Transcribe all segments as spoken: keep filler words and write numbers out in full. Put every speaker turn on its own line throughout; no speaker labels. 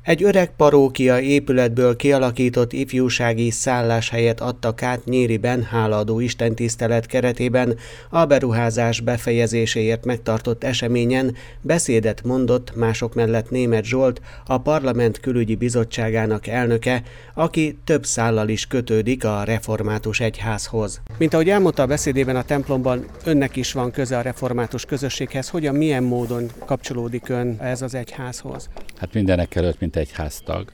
Egy öreg parókia épületből kialakított ifjúsági szálláshelyet adtak át Nyíriben hálaadó istentisztelet keretében. A beruházás befejezéséért megtartott eseményen beszédet mondott mások mellett Németh Zsolt, a Parlament Külügyi Bizottságának elnöke, aki több szállal is kötődik a református egyházhoz. Mint ahogy elmondta a beszédében a templomban, önnek is van köze a református közösséghez. Hogyan, milyen módon kapcsolódik ön ez az egyházhoz?
Hát mindenek előtt, mint egyháztag,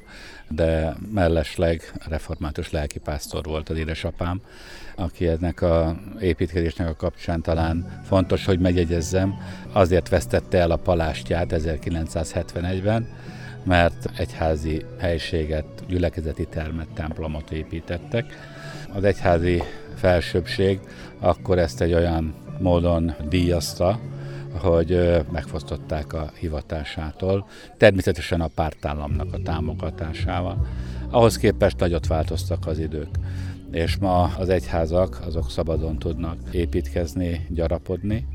de mellesleg református lelkipásztor volt az édesapám, aki ennek az építkezésnek a kapcsán talán fontos, hogy megjegyezzem, azért vesztette el a palástját ezerkilencszázhetvenegyben, mert egyházi helységet, gyülekezeti termet, templomot építettek. Az egyházi felsőbbség akkor ezt egy olyan módon díjazta, hogy megfosztották a hivatásától, természetesen a pártállamnak a támogatásával. Ahhoz képest nagyot változtak az idők, és ma az egyházak azok szabadon tudnak építkezni, gyarapodni,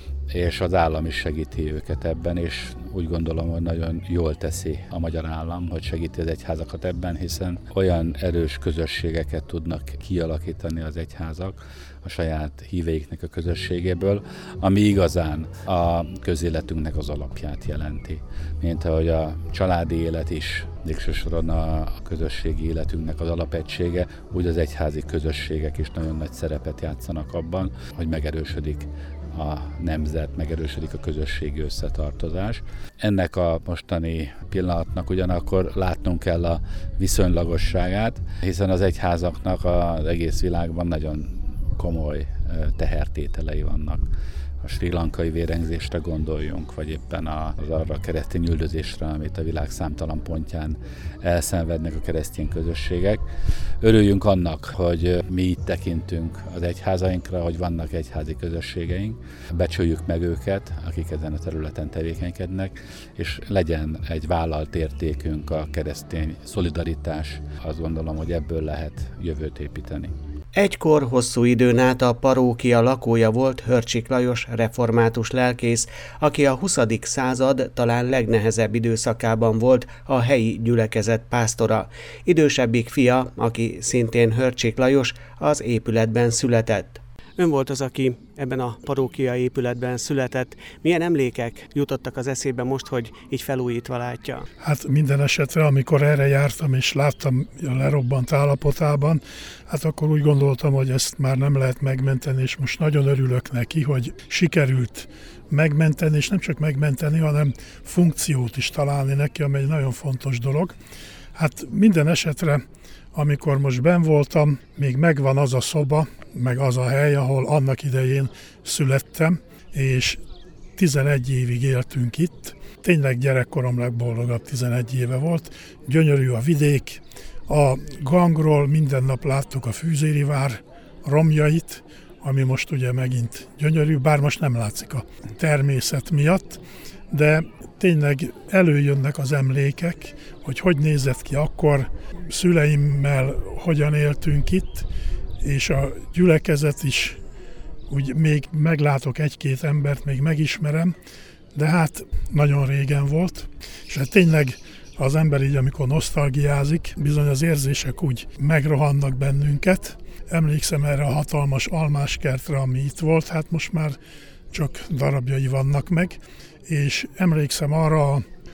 és az állam is segíti őket ebben, és úgy gondolom, hogy nagyon jól teszi a magyar állam, hogy segíti az egyházakat ebben, hiszen olyan erős közösségeket tudnak kialakítani az egyházak a saját híveiknek a közösségéből, ami igazán a közéletünknek az alapját jelenti. Mint ahogy a családi élet is végső soron a közösségi életünknek az alapegysége, úgy az egyházi közösségek is nagyon nagy szerepet játszanak abban, hogy megerősödik a nemzet, megerősödik a közösségi összetartozás. Ennek a mostani pillanatnak ugyanakkor látnunk kell a viszonylagosságát, hiszen az egyházaknak az egész világban nagyon komoly tehertételei vannak. A srí lankai vérengzésre gondoljunk, vagy éppen az arra a keresztény üldözésre, amit a világ számtalan pontján elszenvednek a keresztény közösségek. Örüljünk annak, hogy mi így tekintünk az egyházainkra, hogy vannak egyházi közösségeink, becsüljük meg őket, akik ezen a területen tevékenykednek, és legyen egy vállalt értékünk a keresztény szolidaritás. Azt gondolom, hogy ebből lehet jövőt építeni.
Egykor hosszú időn át a parókia lakója volt Hörcsik Lajos református lelkész, aki a huszadik század talán legnehezebb időszakában volt a helyi gyülekezet pásztora. Idősebbik fia, aki szintén Hörcsik Lajos, az épületben született. Ön volt az, aki ebben a parókia épületben született. Milyen emlékek jutottak az eszébe most, hogy így felújítva látja?
Hát minden esetre, amikor erre jártam és láttam a lerobbant állapotában, hát akkor úgy gondoltam, hogy ezt már nem lehet megmenteni, és most nagyon örülök neki, hogy sikerült megmenteni, és nem csak megmenteni, hanem funkciót is találni neki, ami egy nagyon fontos dolog. Hát minden esetre, amikor most benn voltam, még megvan az a szoba, meg az a hely, ahol annak idején születtem, és tizenegy évig éltünk itt. Tényleg gyerekkorom legboldogabb tizenegy éve volt. Gyönyörű a vidék, a gangról minden nap láttuk a Fűzéri vár romjait, ami most ugye megint gyönyörű, bár most nem látszik a természet miatt, de tényleg előjönnek az emlékek, hogy hogy nézett ki akkor, szüleimmel hogyan éltünk itt, és a gyülekezet is, úgy még meglátok egy-két embert, még megismerem, de hát nagyon régen volt, és hát tényleg az ember így, amikor nosztalgiázik, bizony az érzések úgy megrohannak bennünket. Emlékszem erre a hatalmas almáskertre, ami itt volt, hát most már csak darabjai vannak meg, és emlékszem arra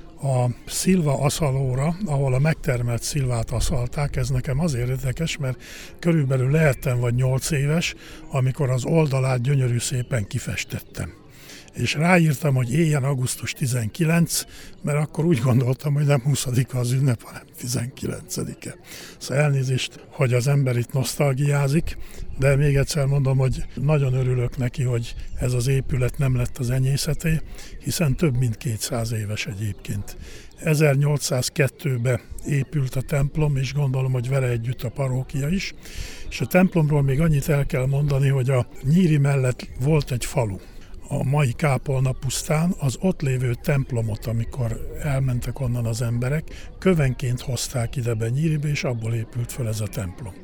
a szilva aszalóra, ahol a megtermelt szilvát aszalták. Ez nekem azért érdekes, mert körülbelül lehettem vagy nyolc éves, amikor az oldalát gyönyörű szépen kifestettem. És ráírtam, hogy éljen augusztus tizenkilencedike, mert akkor úgy gondoltam, hogy nem huszadika az ünnep, hanem tizenkilencedike. Szóval elnézést, hogy az ember itt nosztalgiázik, de még egyszer mondom, hogy nagyon örülök neki, hogy ez az épület nem lett az enyészeté, hiszen több mint kétszáz éves egyébként. ezernyolcszázkettőben épült a templom, és gondolom, hogy vele együtt a parókia is. És a templomról még annyit el kell mondani, hogy a Nyíri mellett volt egy falu, a mai Kápolna pusztán, az ott lévő templomot, amikor elmentek onnan az emberek, kövenként hozták ide be Nyíribe, és abból épült fel ez a templom.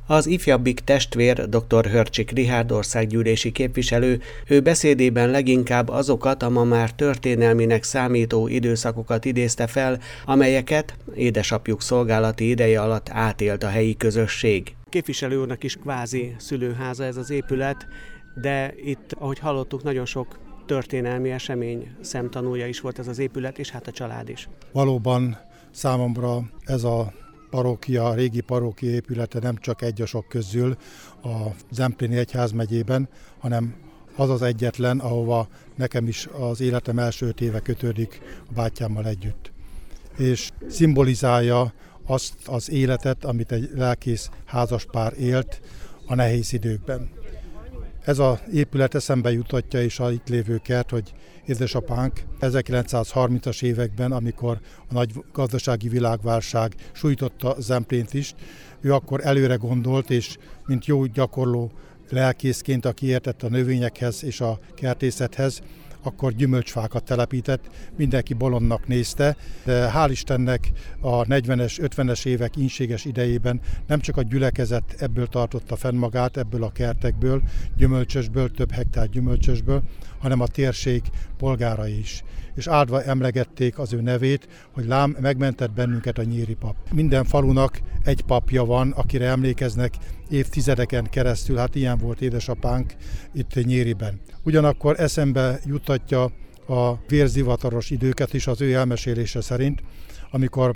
Az ifjabbik testvér, dr. Hörcsik Richárd országgyűlési képviselő, ő beszédében leginkább azokat a ma már történelminek számító időszakokat idézte fel, amelyeket édesapjuk szolgálati ideje alatt átélt a helyi közösség. Képviselő úrnak is kvázi szülőháza ez az épület, de itt, ahogy hallottuk, nagyon sok történelmi esemény szemtanúja is volt ez az épület, és hát a család is.
Valóban számomra ez a parókia, a régi parókia épülete nem csak egy a sok közül a Zempléni egyházmegyében, hanem az az egyetlen, ahova nekem is az életem első öt éve kötődik a bátyámmal együtt. És szimbolizálja azt az életet, amit egy lelkész házaspár élt a nehéz időkben. Ez az épület eszembe jutatja is a itt lévő kert, hogy édesapánk ezerkilencszázharmincas években, amikor a nagy gazdasági világválság sújtotta Zemplént is, ő akkor előre gondolt, és mint jó gyakorló lelkészként, aki értett a növényekhez és a kertészethez, akkor gyümölcsfákat telepített, mindenki bolondnak nézte, de hál' Istennek a negyvenes, ötvenes évek ínséges idejében nem csak a gyülekezet ebből tartotta fenn magát, ebből a kertekből, gyümölcsösből, több hektár gyümölcsösből, hanem a térség polgárai is. És áldva emlegették az ő nevét, hogy lám, megmentett bennünket a nyíri pap. Minden falunak egy papja van, akire emlékeznek évtizedeken keresztül, hát ilyen volt édesapánk itt Nyíriben. Ugyanakkor eszembe juttatja a vérzivataros időket is az ő elmesélése szerint, amikor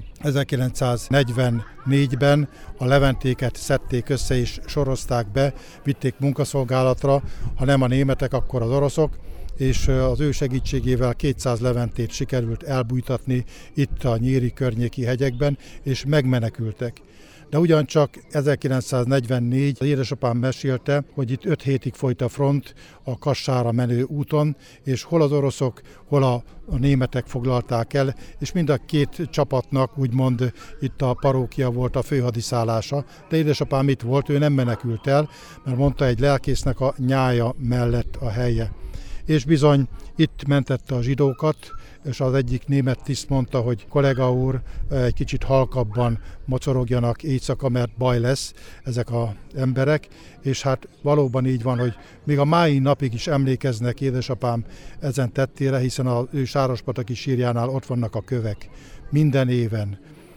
ezerkilencszáznegyvennégyben a leventéket szedték össze és sorozták be, vitték munkaszolgálatra, ha nem a németek, akkor az oroszok, és az ő segítségével kétszáz leventét sikerült elbújtatni itt a nyíri környéki hegyekben, és megmenekültek. De ugyancsak ezerkilencszáznegyvennégy az édesapám mesélte, hogy itt öt hétig folyt a front a Kassára menő úton, és hol az oroszok, hol a, a németek foglalták el, és mind a két csapatnak úgymond itt a parókia volt a főhadiszállása, de édesapám itt volt, ő nem menekült el, mert mondta, egy lelkésznek a nyája mellett a helye. És bizony itt mentette a zsidókat, és az egyik német tiszt mondta, hogy kollega úr, egy kicsit halkabban mocorogjanak éjszaka, mert baj lesz ezek az emberek, és hát valóban így van, hogy még a mai napig is emlékeznek édesapám ezen tettére, hiszen az ő Sárospataki sírjánál ott vannak a kövek minden éven.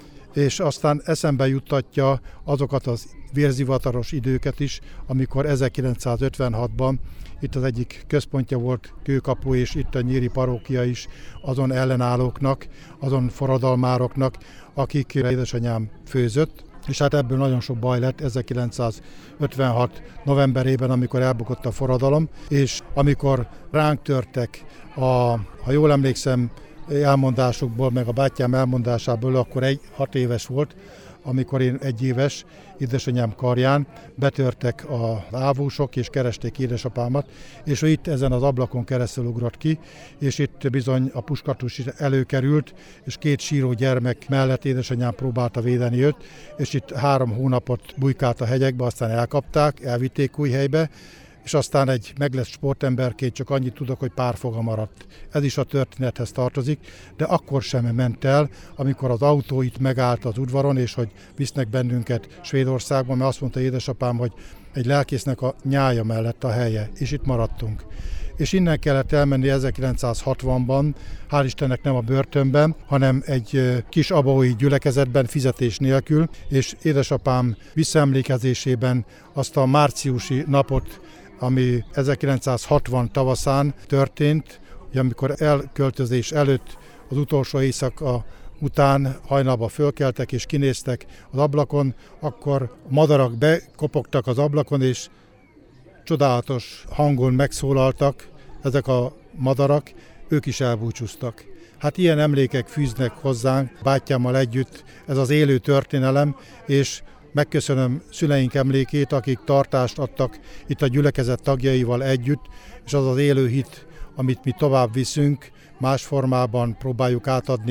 És aztán eszembe juttatja azokat az vérzivataros időket is, amikor ezerkilencszázötvenhatban itt az egyik központja volt Kőkapu, és itt a nyíri parókia is azon ellenállóknak, azon forradalmároknak, akik édesanyám főzött, és hát ebből nagyon sok baj lett ezerkilencszázötvenhat novemberében, amikor elbukott a forradalom, és amikor ránk törtek, a, ha jól emlékszem, elmondásukból, meg a bátyám elmondásából, akkor egy hat éves volt, amikor én egy éves, édesanyám karján betörtek az ávósok, és keresték édesapámat, és ő itt ezen az ablakon keresztül ugrott ki, és itt bizony a puskatus is előkerült, és két síró gyermek mellett édesanyám próbálta védeni őt, és itt három hónapot bujkált a hegyekbe, aztán elkapták, elvitték Újhelybe, és aztán egy meglett sportemberként csak annyit tudok, hogy pár foga maradt. Ez is a történethez tartozik, de akkor sem ment el, amikor az autó itt megállt az udvaron, és hogy visznek bennünket Svédországba, mert azt mondta édesapám, hogy egy lelkésznek a nyája mellett a helye, és itt maradtunk. És innen kellett elmenni ezerkilencszázhatvanban, hál' Istennek nem a börtönben, hanem egy kis abaúi gyülekezetben fizetés nélkül, és édesapám visszaemlékezésében azt a márciusi napot, ami ezerkilencszázhatvan tavaszán történt, amikor elköltözés előtt az utolsó éjszaka után hajnalba fölkeltek és kinéztek az ablakon, akkor a madarak bekopogtak az ablakon, és csodálatos hangon megszólaltak ezek a madarak, ők is elbúcsúztak. Hát ilyen emlékek fűznek hozzánk, bátyámmal együtt, ez az élő történelem, és megköszönöm szüleink emlékét, akik tartást adtak itt a gyülekezet tagjaival együtt, és az az élő hit, amit mi tovább viszünk, más formában próbáljuk átadni,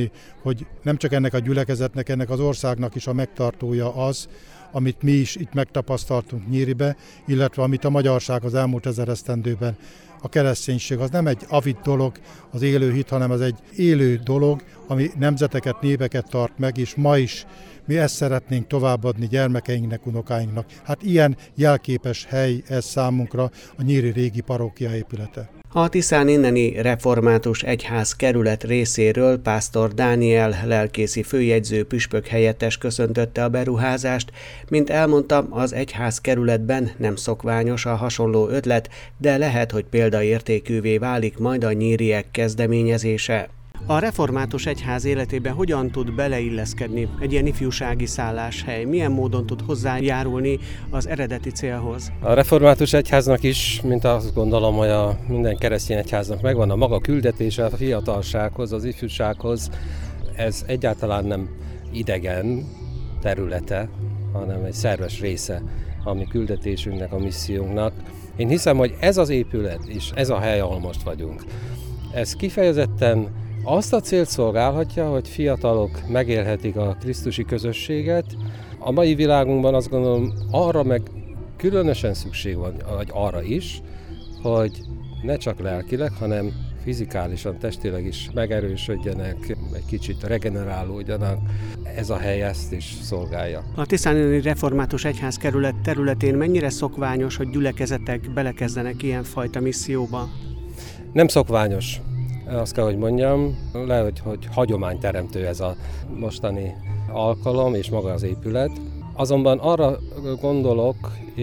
hogy nem csak ennek a gyülekezetnek, ennek az országnak is a megtartója az, amit mi is itt megtapasztaltunk Nyíribe, illetve amit a magyarság az elmúlt ezer esztendőben. A kereszténység az nem egy avid dolog, az élő hit, hanem ez egy élő dolog, ami nemzeteket, népeket tart meg, és ma is mi ezt szeretnénk továbbadni gyermekeinknek, unokáinknak. Hát ilyen jelképes hely ez számunkra a nyíri régi parókia épülete.
A Tiszán inneni református egyház kerület részéről pásztor Dániel lelkészi főjegyző püspök helyettes köszöntötte a beruházást. Mint elmondta, az egyház kerületben nem szokványos a hasonló ötlet, de lehet, hogy példaértékűvé válik majd a nyíriek kezdeményezése. A református egyház életében hogyan tud beleilleszkedni egy ilyen ifjúsági szálláshely? Milyen módon tud hozzájárulni az eredeti célhoz?
A református egyháznak is, mint azt gondolom, hogy a minden keresztény egyháznak megvan a maga küldetése a fiatalsághoz, az ifjúsághoz. Ez egyáltalán nem idegen területe, hanem egy szerves része a mi küldetésünknek, a missziónknak. Én hiszem, hogy ez az épület és ez a hely, ahol most vagyunk, ez kifejezetten azt a célt szolgálhatja, hogy fiatalok megélhetik a krisztusi közösséget. A mai világunkban azt gondolom, arra meg különösen szükség van, vagy arra is, hogy ne csak lelkileg, hanem fizikálisan, testileg is megerősödjenek, egy kicsit regenerálódjanak. Ez a hely ezt is szolgálja.
A Tiszáni Református Egyház kerület területén mennyire szokványos, hogy gyülekezetek belekezdenek ilyenfajta misszióba?
Nem szokványos. Azt kell, hogy mondjam, lehet, hogy, hogy hagyományteremtő ez a mostani alkalom és maga az épület. Azonban arra gondolok,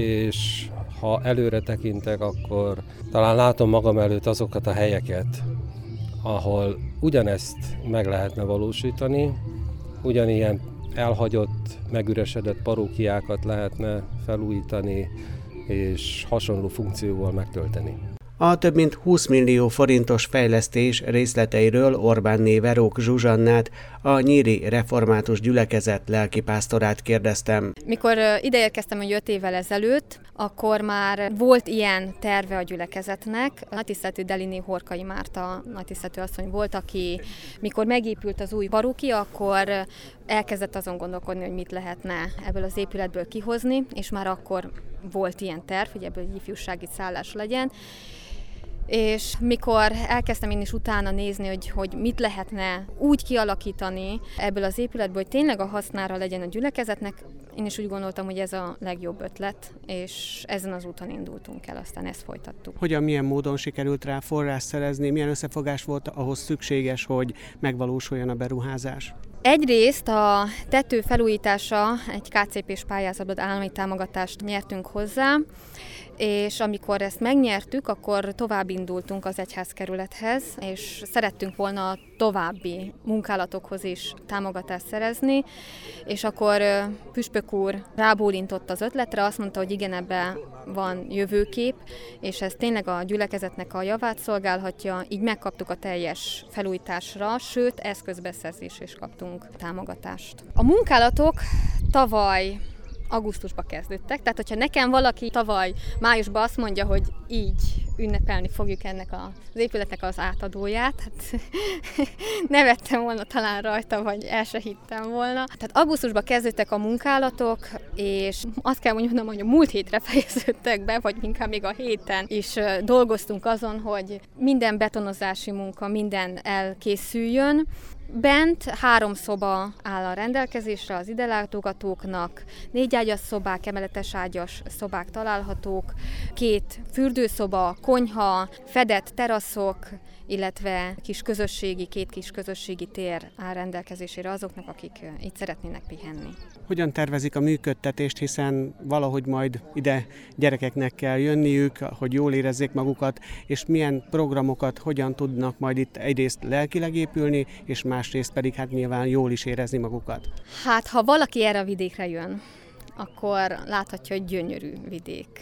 és ha előre tekintek, akkor talán látom magam előtt azokat a helyeket, ahol ugyanezt meg lehetne valósítani, ugyanilyen elhagyott, megüresedett parókiákat lehetne felújítani, és hasonló funkcióval megtölteni.
A több mint húsz millió forintos fejlesztés részleteiről Orbánné Verók Zsuzsannát, a nyíri református gyülekezet lelkipásztorát kérdeztem.
Mikor ideérkeztem, hogy öt évvel ezelőtt, akkor már volt ilyen terve a gyülekezetnek. A nagytiszteletű Deliné Horkai Márta nagytiszteletű asszony volt, aki mikor megépült az új parókia, akkor elkezdett azon gondolkodni, hogy mit lehetne ebből az épületből kihozni, és már akkor volt ilyen terv, hogy ebből egy ifjúsági szállás legyen. És mikor elkezdtem én is utána nézni, hogy, hogy mit lehetne úgy kialakítani ebből az épületből, hogy tényleg a hasznára legyen a gyülekezetnek, én is úgy gondoltam, hogy ez a legjobb ötlet, és ezen az úton indultunk el, aztán ezt folytattuk.
Hogyan, milyen módon sikerült rá forrás szerezni, milyen összefogás volt ahhoz szükséges, hogy megvalósuljon a beruházás?
Egyrészt a tető felújítása, egy ká cé pés pályázatban állami támogatást nyertünk hozzá, és amikor ezt megnyertük, akkor tovább indultunk az egyházkerülethez, és szerettünk volna további munkálatokhoz is támogatást szerezni, és akkor püspök úr rábólintott az ötletre, azt mondta, hogy igen, ebben van jövőkép, és ez tényleg a gyülekezetnek a javát szolgálhatja, így megkaptuk a teljes felújításra, sőt, eszközbeszerzésre is kaptunk támogatást. A munkálatok tavaly augusztusban kezdődtek, tehát hogyha nekem valaki tavaly májusban azt mondja, hogy így ünnepelni fogjuk ennek az épületnek az átadóját, hát nevettem volna talán rajta, vagy el se hittem volna. Tehát augusztusban kezdődtek a munkálatok, és azt kell mondjam, hogy a múlt hétre fejeződtek be, vagy inkább még a héten is dolgoztunk azon, hogy minden betonozási munka, minden elkészüljön. Bent három szoba áll a rendelkezésre az ide látogatóknak, négy ágyas szobák, emeletes ágyas szobák találhatók, két fürdőszoba, konyha, fedett teraszok, illetve kis közösségi, két kis közösségi tér áll rendelkezésére azoknak, akik itt szeretnének pihenni.
Hogyan tervezik a működtetést, hiszen valahogy majd ide gyerekeknek kell jönniük, hogy jól érezzék magukat, és milyen programokat hogyan tudnak majd itt egyrészt lelkileg épülni, és másrészt pedig hát nyilván jól is érezni magukat?
Hát, ha valaki erre a vidékre jön, akkor láthatja, hogy gyönyörű vidék.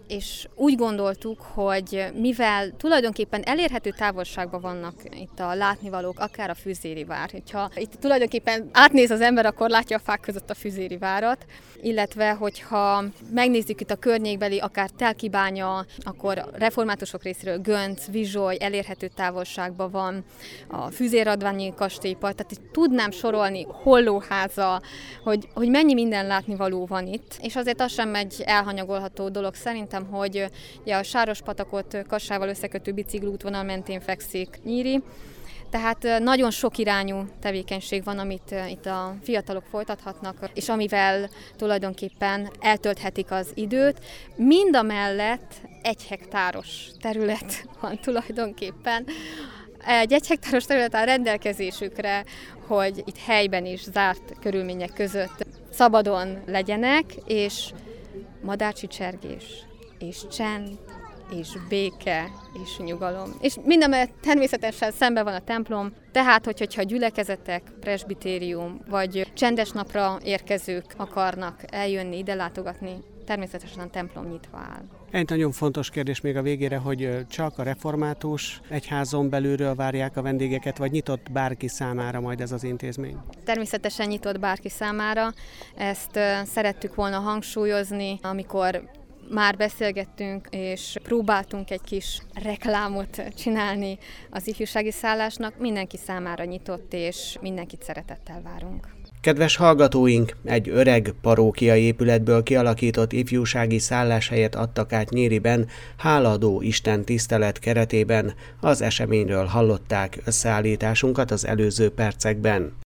és úgy gondoltuk, hogy mivel tulajdonképpen elérhető távolságban vannak itt a látnivalók, akár a Füzéri vár. Ha itt tulajdonképpen átnéz az ember, akkor látja a fák között a Füzéri várat, illetve hogyha megnézzük itt a környékbeli, akár Telkibánya, akkor reformátusok részéről Gönc, Vizsoly elérhető távolságban van, a Füzérradványi kastélypart, tehát itt tudnám sorolni, Hollóháza, hogy, hogy mennyi minden látnivaló van itt, és azért az sem egy elhanyagolható dolog szerintem, hogy ugye a Sárospatakot Kassával összekötő bicikliútvonal mentén fekszik Nyíri, tehát nagyon sok irányú tevékenység van, amit itt a fiatalok folytathatnak, és amivel tulajdonképpen eltölthetik az időt. Mindamellett egy hektáros terület van tulajdonképpen. Egy egy hektáros terület áll rendelkezésükre, hogy itt helyben is zárt körülmények között szabadon legyenek, és madárcsicsergés, és csend, és béke, és nyugalom. És mindemellett természetesen szemben van a templom, tehát hogy, hogyha gyülekezetek, presbitérium, vagy csendes napra érkezők akarnak eljönni, ide látogatni, természetesen a templom nyitva áll.
Egy nagyon fontos kérdés még a végére, hogy csak a református egyházon belülről várják a vendégeket, vagy nyitott bárki számára majd ez az intézmény?
Természetesen nyitott bárki számára. Ezt szerettük volna hangsúlyozni, amikor már beszélgettünk, és próbáltunk egy kis reklámot csinálni az ifjúsági szállásnak. Mindenki számára nyitott, és mindenkit szeretettel várunk.
Kedves hallgatóink, egy öreg parókiai épületből kialakított ifjúsági szálláshelyet adtak át Nyíriben hálaadó Isten tisztelet keretében. Az eseményről hallották összeállításunkat az előző percekben.